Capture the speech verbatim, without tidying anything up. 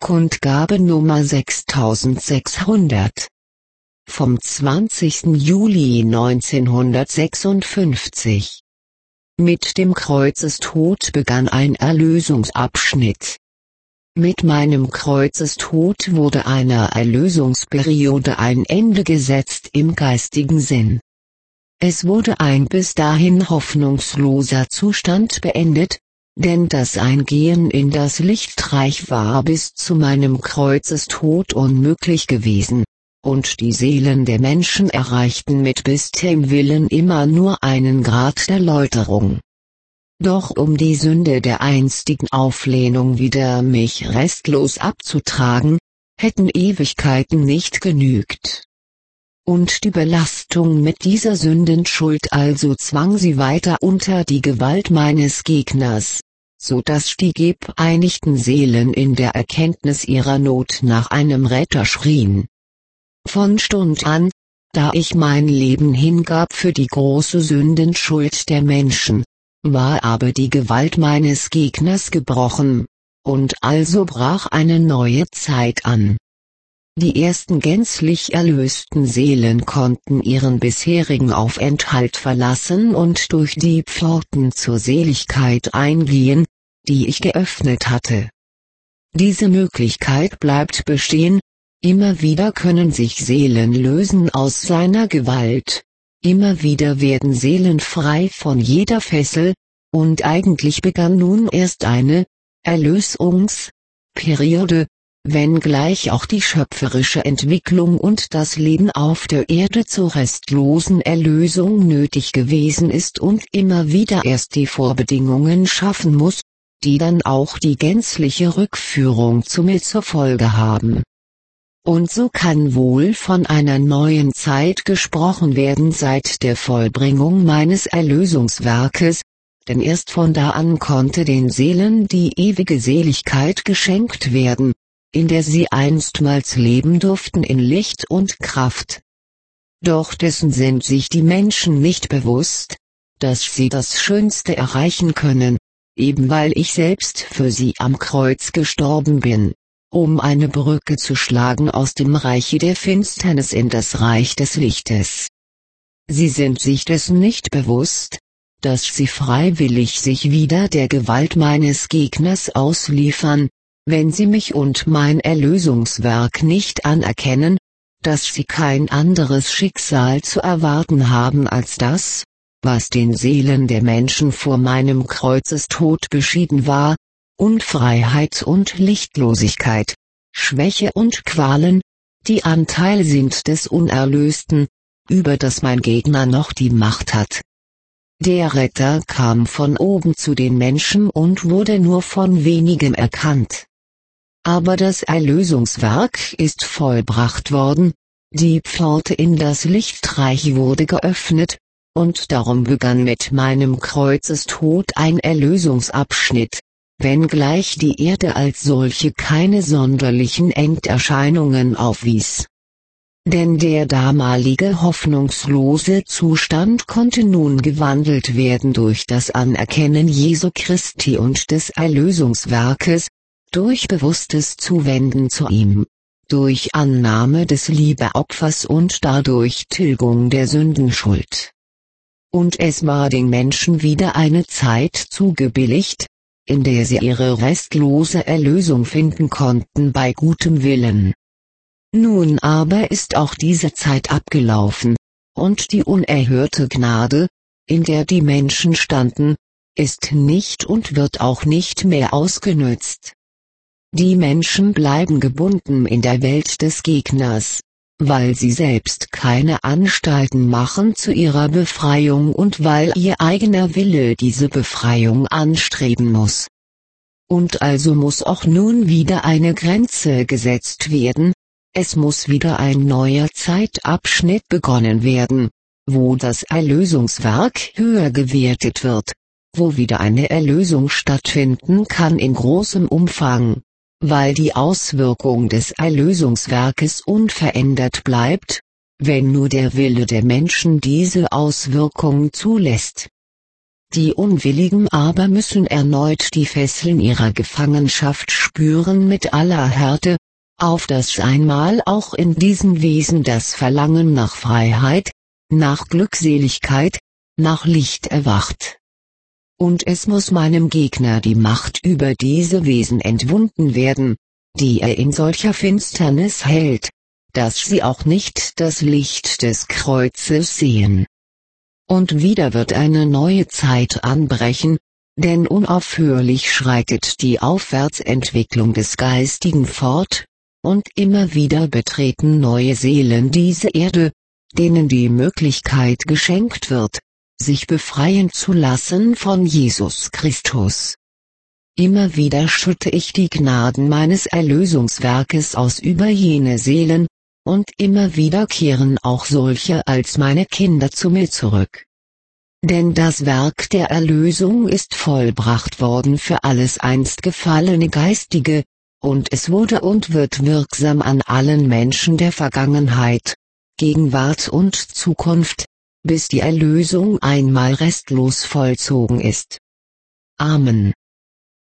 Kundgabe Nummer sechstausendsechshundert. Vom zwanzigsten Juli neunzehnhundertsechsundfünfzig. Mit dem Kreuzestod begann ein Erlösungsabschnitt. Mit meinem Kreuzestod wurde einer Erlösungsperiode ein Ende gesetzt im geistigen Sinn. Es wurde ein bis dahin hoffnungsloser Zustand beendet, denn das Eingehen in das Lichtreich war bis zu meinem Kreuzestod unmöglich gewesen, und die Seelen der Menschen erreichten mit bestem Willen immer nur einen Grad der Läuterung. Doch um die Sünde der einstigen Auflehnung wieder mich restlos abzutragen, hätten Ewigkeiten nicht genügt. Und die Belastung mit dieser Sündenschuld also zwang sie weiter unter die Gewalt meines Gegners, so dass die gepeinigten Seelen in der Erkenntnis ihrer Not nach einem Retter schrien. Von Stund an, da ich mein Leben hingab für die große Sündenschuld der Menschen, war aber die Gewalt meines Gegners gebrochen, und also brach eine neue Zeit an. Die ersten gänzlich erlösten Seelen konnten ihren bisherigen Aufenthalt verlassen und durch die Pforten zur Seligkeit eingehen, die ich geöffnet hatte. Diese Möglichkeit bleibt bestehen, immer wieder können sich Seelen lösen aus seiner Gewalt, immer wieder werden Seelen frei von jeder Fessel, und eigentlich begann nun erst eine Erlösungsperiode, wenngleich auch die schöpferische Entwicklung und das Leben auf der Erde zur restlosen Erlösung nötig gewesen ist und immer wieder erst die Vorbedingungen schaffen muss, die dann auch die gänzliche Rückführung zu mir zur Folge haben. Und so kann wohl von einer neuen Zeit gesprochen werden seit der Vollbringung meines Erlösungswerkes, denn erst von da an konnte den Seelen die ewige Seligkeit geschenkt werden, in der sie einstmals leben durften in Licht und Kraft. Doch dessen sind sich die Menschen nicht bewusst, dass sie das Schönste erreichen können, eben weil ich selbst für sie am Kreuz gestorben bin, um eine Brücke zu schlagen aus dem Reiche der Finsternis in das Reich des Lichtes. Sie sind sich dessen nicht bewusst, dass sie freiwillig sich wieder der Gewalt meines Gegners ausliefern, wenn sie mich und mein Erlösungswerk nicht anerkennen, dass sie kein anderes Schicksal zu erwarten haben als das, was den Seelen der Menschen vor meinem Kreuzestod beschieden war, Unfreiheit und Lichtlosigkeit, Schwäche und Qualen, die Anteil sind des Unerlösten, über das mein Gegner noch die Macht hat. Der Retter kam von oben zu den Menschen und wurde nur von wenigen erkannt. Aber das Erlösungswerk ist vollbracht worden, die Pforte in das Lichtreich wurde geöffnet, und darum begann mit meinem Kreuzestod ein Erlösungsabschnitt, wenngleich die Erde als solche keine sonderlichen Enderscheinungen aufwies. Denn der damalige hoffnungslose Zustand konnte nun gewandelt werden durch das Anerkennen Jesu Christi und des Erlösungswerkes, durch bewusstes Zuwenden zu ihm, durch Annahme des Liebeopfers und dadurch Tilgung der Sündenschuld. Und es war den Menschen wieder eine Zeit zugebilligt, in der sie ihre restlose Erlösung finden konnten bei gutem Willen. Nun aber ist auch diese Zeit abgelaufen, und die unerhörte Gnade, in der die Menschen standen, ist nicht und wird auch nicht mehr ausgenützt. Die Menschen bleiben gebunden in der Welt des Gegners, weil sie selbst keine Anstalten machen zu ihrer Befreiung und weil ihr eigener Wille diese Befreiung anstreben muss. Und also muss auch nun wieder eine Grenze gesetzt werden, es muss wieder ein neuer Zeitabschnitt begonnen werden, wo das Erlösungswerk höher gewertet wird, wo wieder eine Erlösung stattfinden kann in großem Umfang, weil die Auswirkung des Erlösungswerkes unverändert bleibt, wenn nur der Wille der Menschen diese Auswirkung zulässt. Die Unwilligen aber müssen erneut die Fesseln ihrer Gefangenschaft spüren mit aller Härte, auf dass einmal auch in diesen Wesen das Verlangen nach Freiheit, nach Glückseligkeit, nach Licht erwacht. Und es muss meinem Gegner die Macht über diese Wesen entwunden werden, die er in solcher Finsternis hält, dass sie auch nicht das Licht des Kreuzes sehen. Und wieder wird eine neue Zeit anbrechen, denn unaufhörlich schreitet die Aufwärtsentwicklung des Geistigen fort, und immer wieder betreten neue Seelen diese Erde, denen die Möglichkeit geschenkt wird, sich befreien zu lassen von Jesus Christus. Immer wieder schütte ich die Gnaden meines Erlösungswerkes aus über jene Seelen, und immer wieder kehren auch solche als meine Kinder zu mir zurück. Denn das Werk der Erlösung ist vollbracht worden für alles einst gefallene Geistige, und es wurde und wird wirksam an allen Menschen der Vergangenheit, Gegenwart und Zukunft, bis die Erlösung einmal restlos vollzogen ist. Amen.